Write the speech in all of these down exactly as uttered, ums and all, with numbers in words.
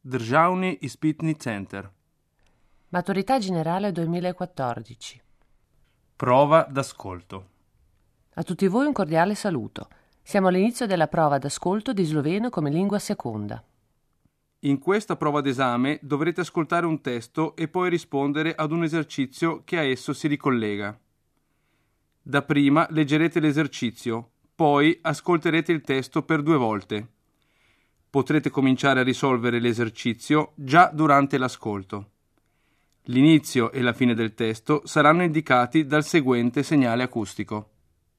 Državni ispitni center. Maturità generale duemilaquattordici. Prova d'ascolto. A tutti voi un cordiale saluto. Siamo all'inizio della prova d'ascolto di sloveno come lingua seconda. In questa prova d'esame dovrete ascoltare un testo e poi rispondere ad un esercizio che a esso si ricollega. Dapprima leggerete l'esercizio, poi ascolterete il testo per due volte. Potrete cominciare a risolvere l'esercizio già durante l'ascolto. L'inizio e la fine del testo saranno indicati dal seguente segnale acustico.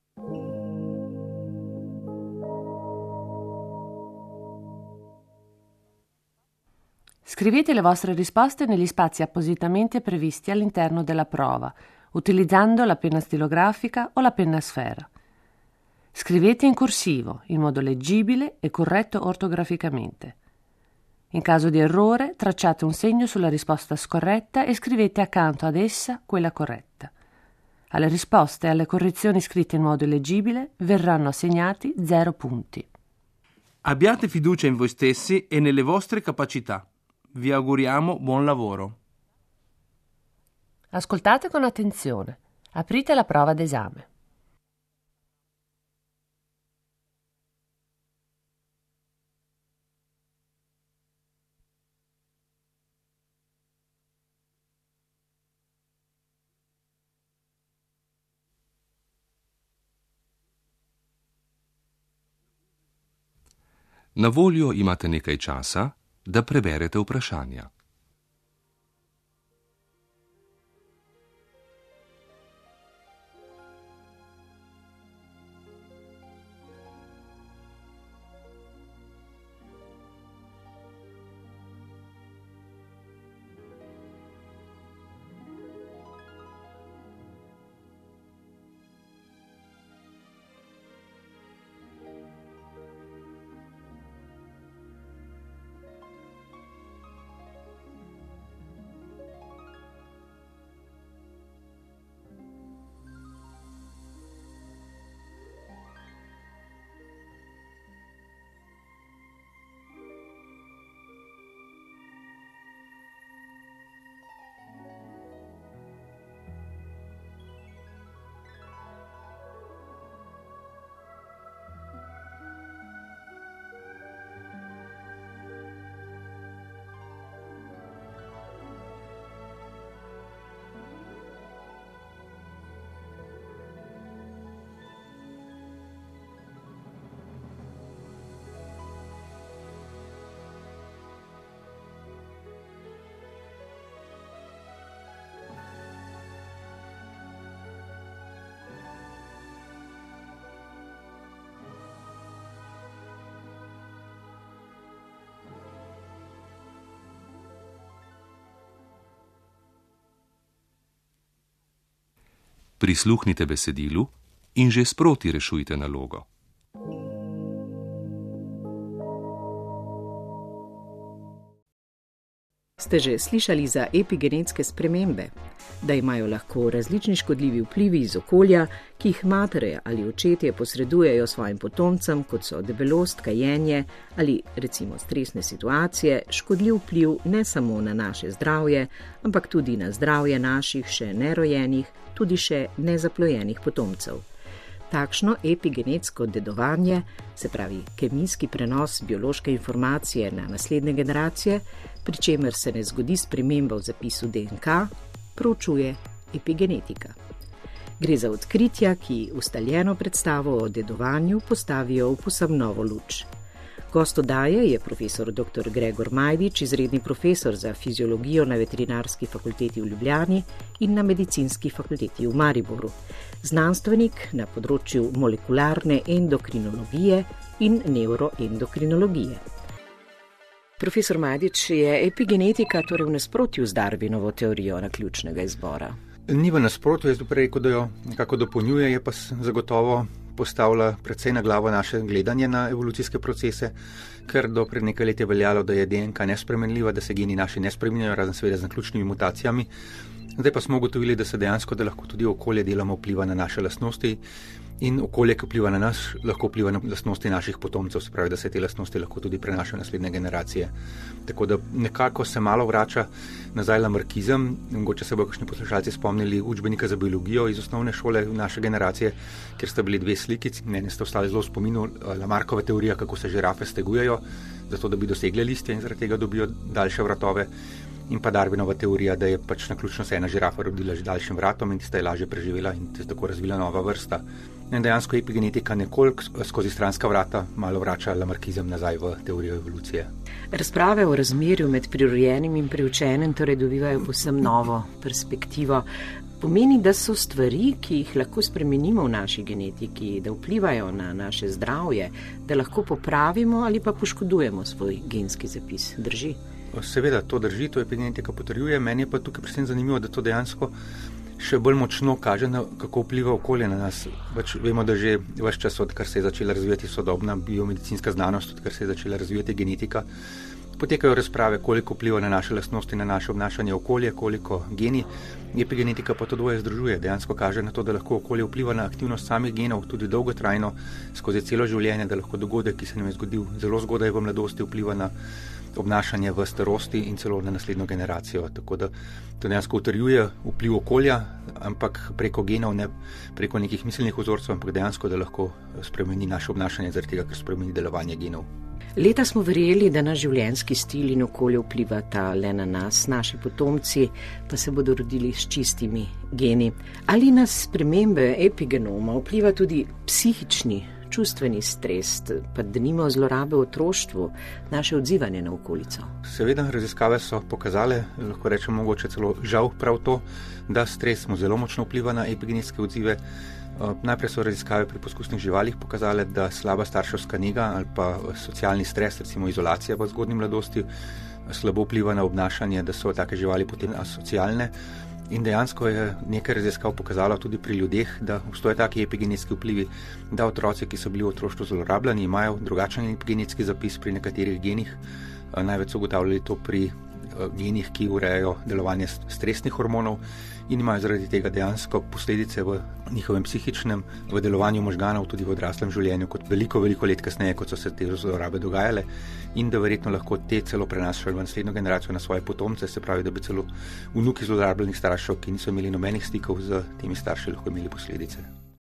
Scrivete le vostre risposte negli spazi appositamente previsti all'interno della prova, utilizzando la penna stilografica o la penna a sfera. Scrivete in corsivo, in modo leggibile e corretto ortograficamente. In caso di errore, tracciate un segno sulla risposta scorretta e scrivete accanto ad essa quella corretta. Alle risposte e alle correzioni scritte in modo leggibile verranno assegnati zero punti. Abbiate fiducia in voi stessi e nelle vostre capacità. Vi auguriamo buon lavoro. Ascoltate con attenzione. Aprite la prova d'esame. Na voljo imate nekaj časa, da preberete vprašanja. Prisluhnite besedilu in že sproti rešujte nalogo. Ste že slišali za epigenetske spremembe? Da imajo lahko različni škodljivi vplivi iz okolja, ki jih matere ali očetje posredujejo svojim potomcem, kot so debelost, kajenje ali recimo stresne situacije, škodljiv vpliv ne samo na naše zdravje, ampak tudi na zdravje naših še nerojenih, tudi še nezaplojenih potomcev. Takšno epigenetsko dedovanje, se pravi kemijski prenos biološke informacije na naslednje generacije, pri čemer se ne zgodi sprememba v zapisu D N K, proučuje epigenetika. Gre za odkritja, ki ustaljeno predstavo o dedovanju postavijo v povsem novo luč. Gost oddaje je profesor doktor Gregor Majdič, izredni profesor za fiziologijo na Veterinarski fakulteti v Ljubljani in na Medicinski fakulteti v Mariboru, znanstvenik na področju molekularne endokrinologije in nevroendokrinologije. Profesor Majdič, je epigenetika torej v nasprotju z Darwinovo teorijo naključnega izbora? Ni v nasprotju, jaz bi prej rekel, da jo nekako dopolnjuje, je pa zagotovo postavlja precej na glavo naše gledanje na evolucijske procese, ker do pred nekaj let je veljalo, da je D N K nespremenljiva, da se geni naši ne spreminjajo, razen seveda z naključnimi mutacijami. Zdaj pa smo ugotovili, da se dejansko, da lahko tudi okolje deloma vpliva na naše lastnosti In okolje, ki vpliva na nas, lahko vpliva na lastnosti naših potomcev, se pravi, da se te lastnosti lahko tudi prenašajo v naslednje generacije. Tako da nekako se malo vrača nazaj lamarkizem. Mogoče se bo kakšni poslušalci spomnili učbenika za biologijo iz osnovne šole naše generacije, kjer sta bili dve slikici. Mene sta ostali zelo v spominu Lamarckova teorija, kako se žirafe stegujejo, zato da bi dosegle listje in zaradi tega dobijo daljše vratove. In pa Darwinova teorija, da je pač naključno se ena žirafa rodila z daljšim vratom in tista je lažje preživela in se tako razvila nova vrsta. In dejansko epigenetika nekoliko skozi stranska vrata malo vrača lamarkizem nazaj v teorijo evolucije. Razprave o razmerju med prirojenim in priučenim torej dobivajo povsem novo perspektivo. Pomeni, da so stvari, ki jih lahko spremenimo v naši genetiki, da vplivajo na naše zdravje, da lahko popravimo ali pa poškodujemo svoj genski zapis. Drži? Seveda, to drži, to epigenetika potrjuje. Meni je pa tukaj predvsem zanimivo, da to dejansko še bolj močno kaže, na kako vpliva okolje na nas. Pač vemo, da že ves čas, odkar se je začela razvijati sodobna biomedicinska znanost, odkar se je začela razvijati genetika, potekajo razprave, koliko vpliva na naše lastnosti, na naše obnašanje okolje, koliko geni. Epigenetika pa to dvoje združuje. Dejansko kaže na to, da lahko okolje vpliva na aktivnost samih genov tudi dolgotrajno, skozi celo življenje, da lahko dogodek, ki se nam je zgodil zelo zgodaj v mladosti, vpliva na obnašanje v starosti in celo na naslednjo generacijo. Tako da to dejansko utrjuje vpliv okolja, ampak preko genov, ne preko nekih miselnih vzorcev, ampak dejansko, da lahko spremeni naše obnašanje zaradi tega, ker spremeni delovanje genov. Leta smo verjeli, da naš življenjski stil in okolje vplivata le na nas, naši potomci pa se bodo rodili s čistimi geni. Ali nas spremembe epigenoma vpliva tudi psihični, čustveni stres, pa denimo zlorabe v otroštvu, naše odzivanje na okolico? Seveda, raziskave so pokazale, lahko rečemo mogoče celo žal prav to, da stres mu zelo močno vpliva na epigenetske odzive. Najprej so raziskave pri poskusnih živalih pokazale, da slaba starševska nega ali pa socialni stres, recimo izolacija v zgodnji mladosti, slabo vpliva na obnašanje, da so take živali potem asocialne. In dejansko je nekaj raziskav pokazalo tudi pri ljudeh, da obstoje taki epigenetski vplivi, da otroci, ki so bili v otroštvu zlorabljeni, imajo drugačen epigenetski zapis pri nekaterih genih. Največ so ugotavljali to pri genih, ki urejajo delovanje stresnih hormonov in imajo zaradi tega dejansko posledice v njihovem psihičnem, v delovanju možganov, tudi v odraslem življenju, kot veliko, veliko let kasneje, kot so se te zlorabe dogajale, in da verjetno lahko te celo prenašajo v naslednjo generacijo na svoje potomce, se pravi, da bi celo vnuki zlorabljenih staršev, ki niso imeli nobenih stikov z temi starši, lahko imeli posledice.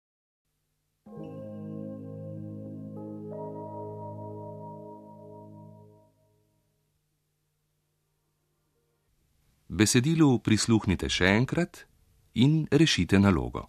Besedilu prisluhnite še enkrat in rešite nalogo.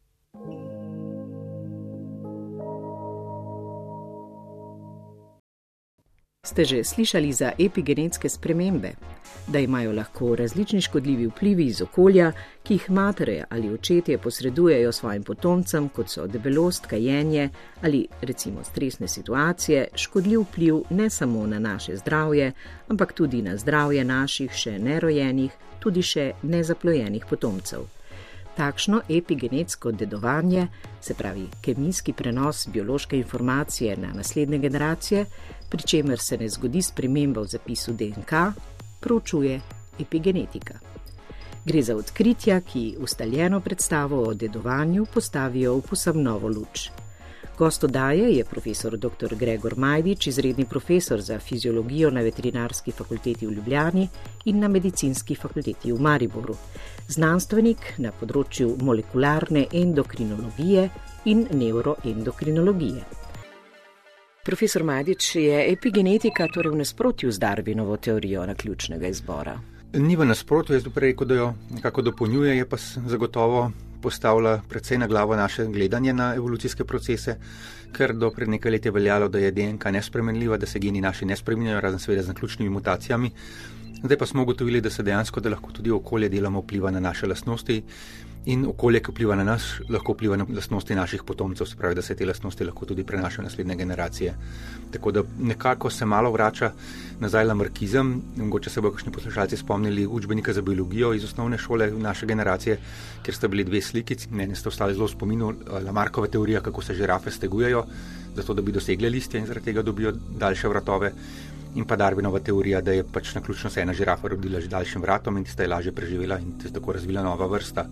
Ste že slišali za epigenetske spremembe? Da imajo lahko različni škodljivi vplivi iz okolja, ki jih matere ali očetje posredujejo svojim potomcem, kot so debelost, kajenje ali recimo stresne situacije, škodljiv vpliv ne samo na naše zdravje, ampak tudi na zdravje naših še nerojenih, tudi še nezaplojenih potomcev. Takšno epigenetsko dedovanje, se pravi kemijski prenos biološke informacije na naslednje generacije, pri čemer se ne zgodi sprememba v zapisu D N K, proučuje epigenetika. Gre za odkritja, ki ustaljeno predstavo o dedovanju postavijo v povsem novo luč. Gost oddaje je profesor doktor Gregor Majdič, izredni profesor za fiziologijo na Veterinarski fakulteti v Ljubljani in na Medicinski fakulteti v Mariboru, znanstvenik na področju molekularne endokrinologije in nevroendokrinologije. Profesor Majdič, je epigenetika torej v nasprotju z Darwinovo teorijo naključnega izbora? Ni v nasprotju, jaz bi prej rekel, da jo nekako dopolnjuje, je pa zagotovo postavlja precej na glavo naše gledanje na evolucijske procese, ker do pred nekaj let je veljalo, da je D N K nespremenljiva, da se geni naši ne spreminjajo, razen seveda z naključnimi mutacijami. Zdaj pa smo ugotovili, da se dejansko, da lahko tudi okolje deloma vpliva na naše lastnosti in okolje, ki vpliva na nas, lahko vpliva na lastnosti naših potomcev, se pravi, da se te lastnosti lahko tudi prenašajo v naslednje generacije. Tako da nekako se malo vrača nazaj lamarkizem. Mogoče se bo kakšni poslušalci spomnili učbenika za biologijo iz osnovne šole naše generacije, kjer sta bili dve slikici. Mene sta ostali zelo v spominu Lamarckova teorija, kako se žirafe stegujejo, zato da bi dosegle listje in zaradi tega dobijo daljše vratove. In pa Darwinova teorija, da je pač naključno se ena žirafa rodila z daljšim vratom in tista je lažje preživela in se tako razvila nova vrsta.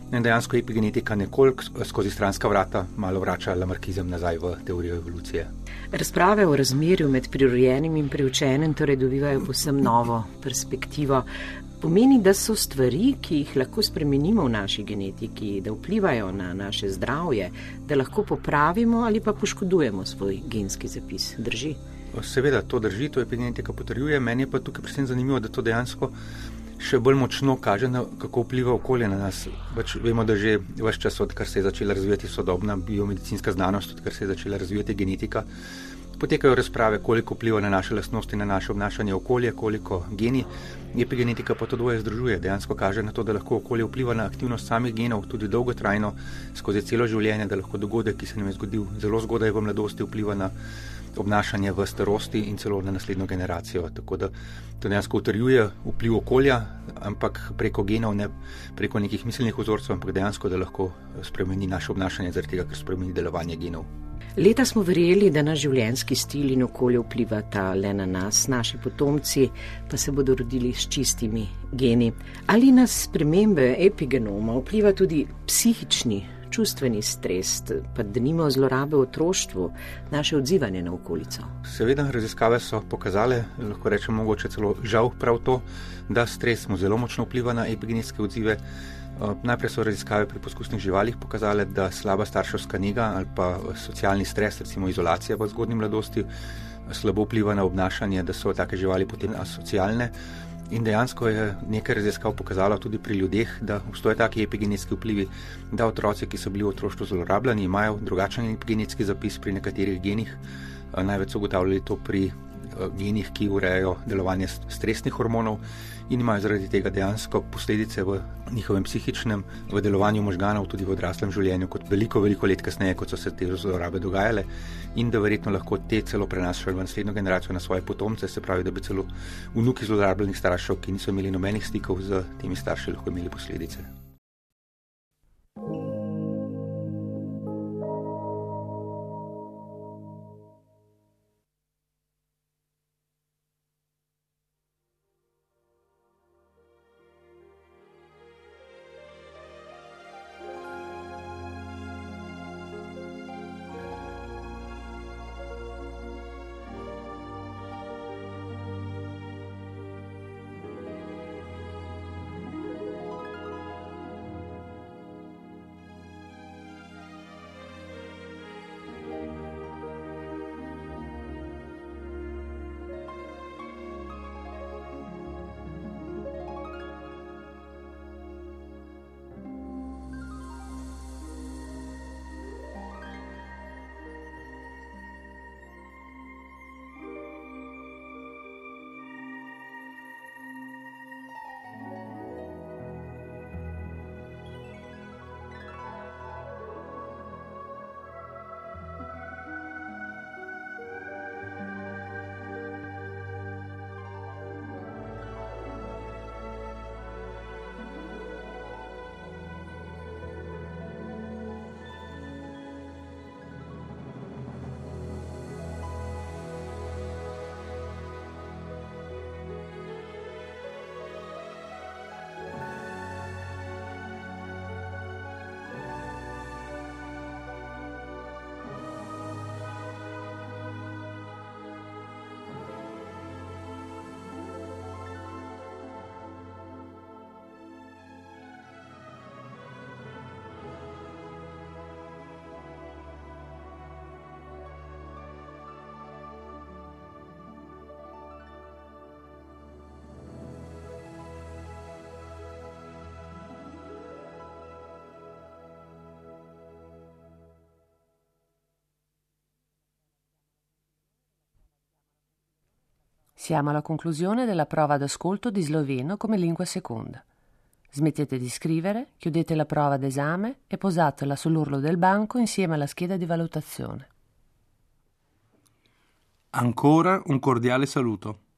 In dejansko epigenetika nekoliko skozi stranska vrata malo vrača Lamarckizem nazaj v teorijo evolucije. Razprave o razmerju med prirojenim in priučenim torej dobivajo povsem novo perspektivo. Pomeni, da so stvari, ki jih lahko spremenimo v naši genetiki, da vplivajo na naše zdravje, da lahko popravimo ali pa poškodujemo svoj genski zapis. Drži? Seveda, to drži, to epigenetika potrjuje. Meni je pa tukaj predvsem zanimivo, da to dejansko še bolj močno kaže, na kako vpliva okolje na nas. Bač vemo, da že ves čas, odkar se je začela razvijati sodobna biomedicinska znanost, odkar se je začela razvijati genetika, potekajo razprave, koliko vpliva na naše lastnosti, na naše obnašanje okolje, koliko geni. Epigenetika pa to dvoje združuje. Dejansko kaže na to, da lahko okolje vpliva na aktivnost samih genov tudi dolgotrajno, skozi celo življenje, da lahko dogodek, ki se nam je zgodil zelo zgodaj v mladosti, vpliva na obnašanje v starosti in celo na naslednjo generacijo. Tako da to dejansko utrjuje vpliv okolja, ampak preko genov, ne preko nekih miselnih vzorcev, ampak dejansko, da lahko spremeni naše obnašanje zaradi tega, ker spremeni delovanje genov. Leta smo verjeli, da naš življenjski stil in okolje vplivata le na nas, naši potomci pa se bodo rodili s čistimi geni. Ali nas spremembe epigenoma vpliva tudi psihični, čustveni stres, pa denimo zlorabe v otroštvu, naše odzivanje na okolico? Seveda, raziskave so pokazale, lahko rečemo mogoče celo žal prav to, da stres mu zelo močno vpliva na epigenetske odzive. Najprej so raziskave pri poskusnih živalih pokazale, da slaba starševska nega ali pa socialni stres, recimo izolacija v zgodnji mladosti, slabo vpliva na obnašanje, da so take živali potem asocialne. In dejansko je nekaj raziskav pokazalo tudi pri ljudeh, da obstoje taki epigenetski vplivi, da otroci, ki so bili v otroštvu zlorabljeni, imajo drugačen epigenetski zapis pri nekaterih genih. Največ so ugotavljali to pri genih, ki urejajo delovanje stresnih hormonov in imajo zaradi tega dejansko posledice v njihovem psihičnem, v delovanju možganov, tudi v odraslem življenju, kot veliko, veliko let kasneje, kot so se te zlorabe dogajale, in da verjetno lahko te celo prenašajo v naslednjo generacijo na svoje potomce, se pravi, da bi celo vnuki zlorabljenih staršev, ki niso imeli nobenih stikov z temi starši, lahko imeli posledice. Siamo alla conclusione della prova d'ascolto di sloveno come lingua seconda. Smettete di scrivere, chiudete la prova d'esame e posatela sull'orlo del banco insieme alla scheda di valutazione. Ancora un cordiale saluto.